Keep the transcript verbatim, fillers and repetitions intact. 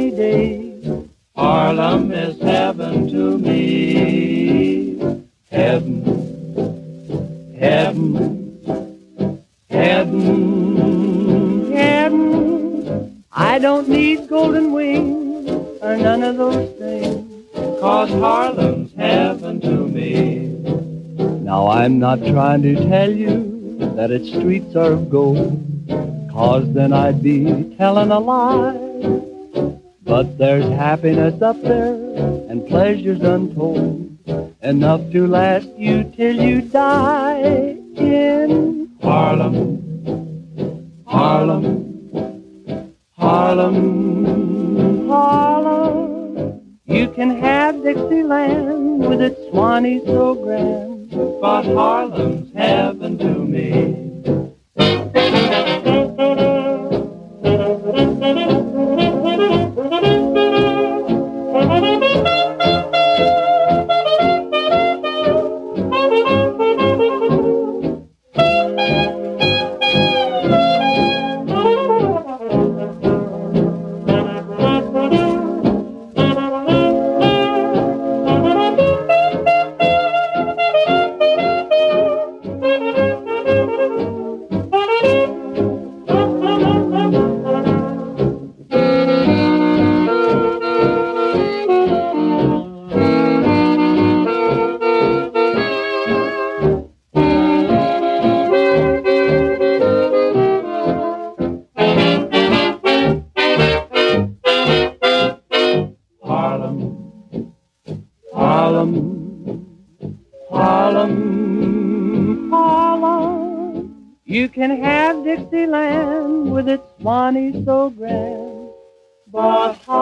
sunny days. Harlem is heaven to me. Heaven, heaven, heaven, Heaven, I don't need golden wings or none of those things. 'Cause Harlem's heaven to me. Now I'm not trying to tell you that its streets are of gold, 'cause then I'd be telling a lie. But there's happiness up there and pleasures untold, enough to last you till you die in Harlem, Harlem, Harlem, Harlem. You can have Dixieland with its Swanee so grand, but Harlem's heaven to me. Harlem, Harlem, Harlem, Harlem. You can have Dixieland with its Swanee so grand, but